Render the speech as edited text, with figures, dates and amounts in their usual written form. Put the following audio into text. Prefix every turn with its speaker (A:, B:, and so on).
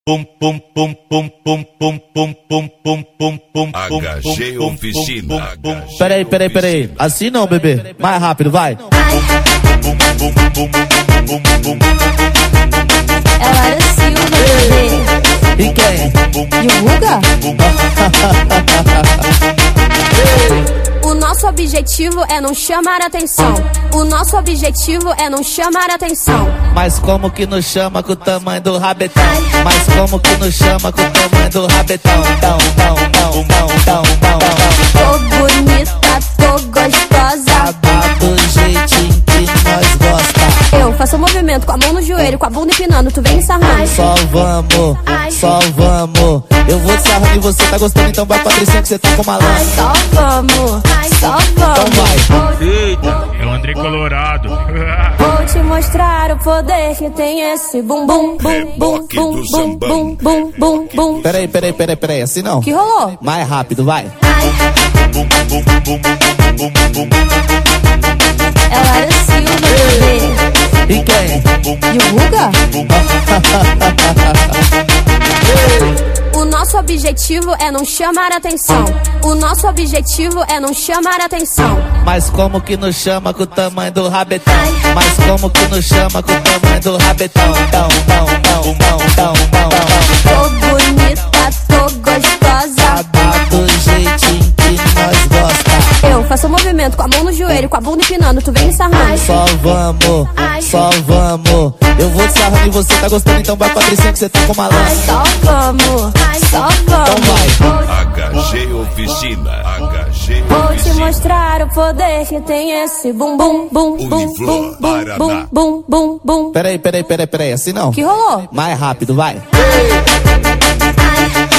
A: HG Oficina.
B: Peraí. Assim não, bebê. Mais rápido, vai.
C: É Lara Silva, bebê.
B: E quem?
C: E o Guga? O nosso objetivo é não chamar atenção. O nosso objetivo é não chamar atenção.
B: Mas como que nos chama com o tamanho do rabetão? Mas como que nos chama com o tamanho do rabetão?
C: Tô bonita, tô gostosa.
B: Do jeitinho que nós gosta.
C: Eu faço um movimento com a mão no joelho, com a bunda empinando, tu vem sarrando.
B: Só vamos. Eu vou te sarrando e você tá gostando, então vai Patricinha que você tá com malandro.
C: Só vamos.
B: Então vai.
D: Eita, é o André Colorado.
C: Vou te mostrar o poder que tem esse bum bum bum bum bum bum bum bum bum bum.
B: Peraí, assim não.
C: Que rolou?
B: Mais rápido, vai.
C: É Lara Silva, bebê.
B: E quem?
C: E o Guga? O nosso objetivo é não chamar atenção. O nosso objetivo é não chamar atenção.
B: Mas como que nos chama com o tamanho do rabetão? Mas como que nos chama com o tamanho do rabetão?
C: Tô bonita, tô gostosa.
B: Do jeitinho que nós gosta.
C: Eu faço um movimento com a mão no joelho, com a bunda empinando, tu vem sarrando.
B: Só vamos. Eu vou te sarrando e você tá gostando, então vai Patricinha que você tá com malandro.
C: Só vamos.
B: Então vai.
A: HG Oficina.
C: Vou te mostrar o poder que tem esse bum bum bum bum bum bum bum bum bum.
B: Peraí, assim não.
C: Que rolou?
B: Mais rápido, vai.